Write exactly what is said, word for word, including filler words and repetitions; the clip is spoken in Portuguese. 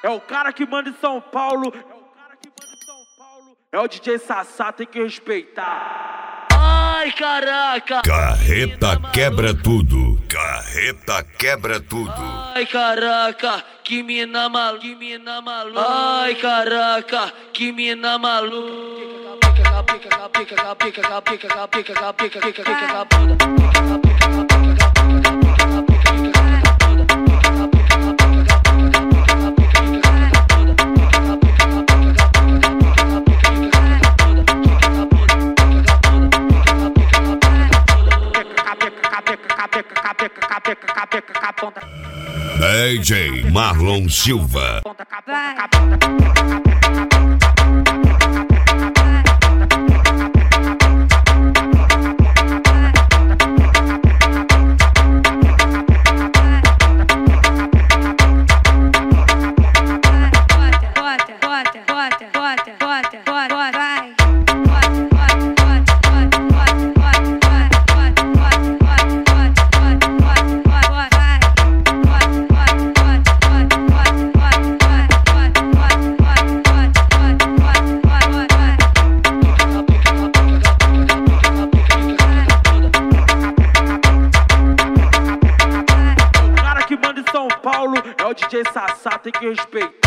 É o cara que manda em São Paulo. É o cara que manda em São Paulo. É o D J Sassá, tem que respeitar. Ai, caraca. Carreta quebra tudo. Carreta quebra tudo. Ai, caraca, que mina maluca, que mina maluca. Ai, caraca, que mina maluca. D J Marlon Silva. Paulo, é o D J Sassá, tem que respeitar.